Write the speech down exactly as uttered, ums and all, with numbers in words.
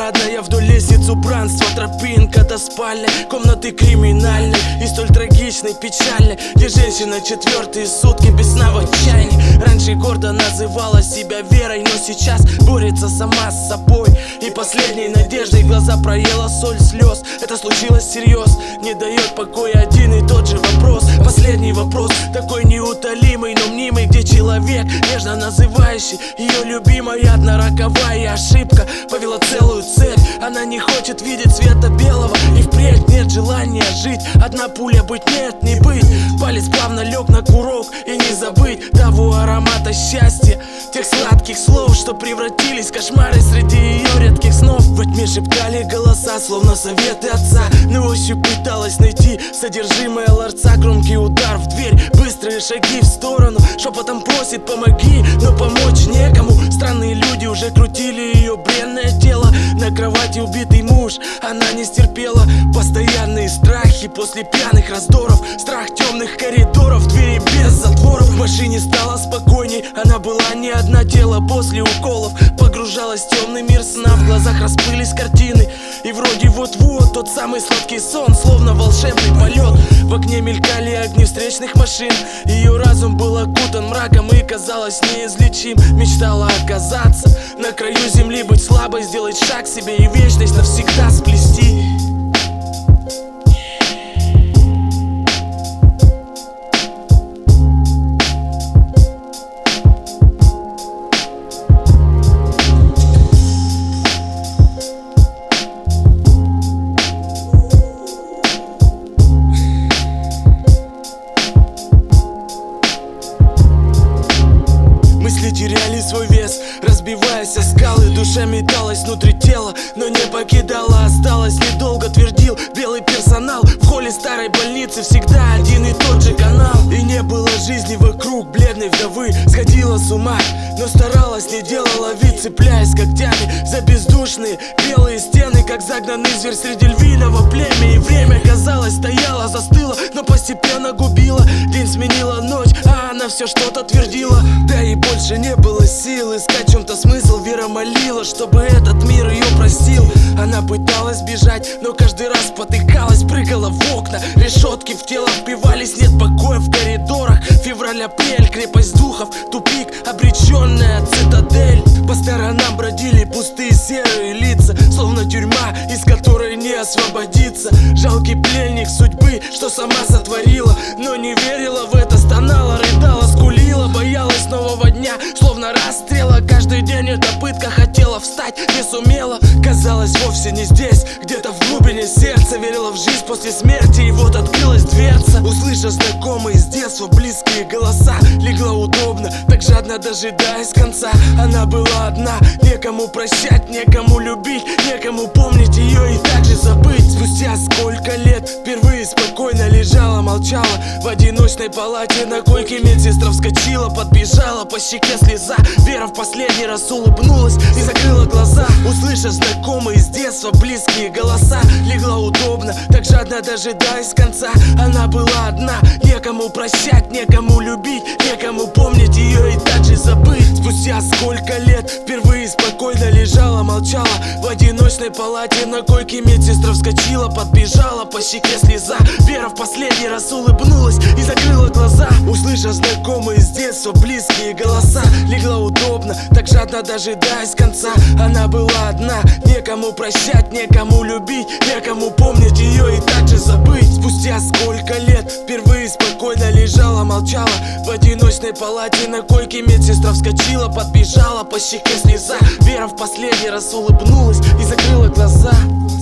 парадная, вдоль лестниц убранства, тропинка до спальной, комнаты криминальной и столь трагичной, печальной, где женщина четвертые сутки без сна в отчаянии. Раньше гордо называла себя верой, но сейчас борется сама с собой и последней надеждой глаза проела соль слез. Это случилось всерьез, не дает покоя один и тот же вопрос. Последний вопрос, такой неутолимый, но мнимый, где человек, нежно называющий ее любимой, одна роковая ошибка повела целую цепь. Она не хочет видеть света белого, и впредь нет желания жить. Одна пуля быть, нет, не быть. Палец плавно лег на курок, и не забыть того аромата счастья, тех сладких слов, что превратились в кошмары среди ее редких снов. Во тьме шептали голоса, словно советы отца, но ощупь пыталась найти содержимое ларца. Громкий удар в дверь, быстрые шаги в сторону, шепотом просит помоги, но помочь некому. Странные люди уже крутили ее бренное тело, на кровати убитый муж, она не стерпела. Постоянные страхи после пьяных раздоров, страх темных коридоров, двери без затворов. В машине стало спокойней, она была не одна, тело после уколов погружалась в темный мир сна. В глазах расплылись картины, и вроде вот-вот тот самый сладкий сон, словно волшебный полет. В окне мелькали огни встречных машин, ее разум был окутан мраком и казалось неизлечим. Мечтала оказаться на краю земли, быть слабой, сделать шаг себе и вечность навсегда сплести. Мысли теряли свой вес, разбиваясь о скалы. Душа металась внутри тела, но не покидала. Осталось недолго, твердил белый персонал. В холле старой больницы всегда один и тот же канал. И не было жизни вокруг бледной вдовы. Сходила с ума, но старалась, не делала вид, цепляясь когтями за бездушные белые стены, как загнанный зверь среди львиного племя. И время, казалось, стояло, застыло, но постепенно губило. День сменила ночь, а она все что-то твердила. Да и больше не было сил искать в чем-то смысл. Вера молила, чтобы этот мир ее простил. Она пыталась бежать, но каждый раз потыкалась, прыгала в окна. Решетки в тело впивались, нет покоя в коридорах. Февраль-апрель, крепость духов, тупик, обреченная цитадель. По сторонам бродили пустые серые лица, словно тюрьма, из которой не освободиться. Жалкий пленник судьбы, что сама сотворила, но не верила в это, стонала, рыдала, скулила. Боялась нового дня, словно расстрела. Каждый день эта пытка, хотела встать, не сумела. Казалось, вовсе не здесь, где-то в глубине сердца. Верила в жизнь после смерти, и вот открылась дверца. Услышав знакомые с детства близкие голоса, легла удобно, так жадно дожидаясь конца. Она была одна, некому прощать, некому любить, некому помнить ее и также забыть. Спустя сколько лет впервые спокойно лежала, молчала в одиночной палате на койке. Медсестра вскочила, подбежала, по щеке слеза. Вера в последний раз улыбнулась и закрыла глаза. Услышав знакомые с детства близкие голоса, легла удобно, так жадно дожидаясь конца. Она была одна, некому прощать, некому любить, некому помнить ее и также забыть. Спустя сколько лет впервые спокойно лежала, молчала в одиночной палате на койке. Медсестра вскочила, подбежала, по щеке слеза. Вера в последний раз улыбнулась и закрыла глаза. Услышав знакомые с детства близкие голоса, легла удобно, так жадно дожидаясь конца. Она была одна, некому прощать, некому любить, некому помнить ее и также забыть. Спустя сколько лет впервые спокойно лежала, молчала в одиночной палате на койке. Медсестра вскочила, подбежала, по щеке слеза. Вера в последний раз улыбнулась и закрыла глаза.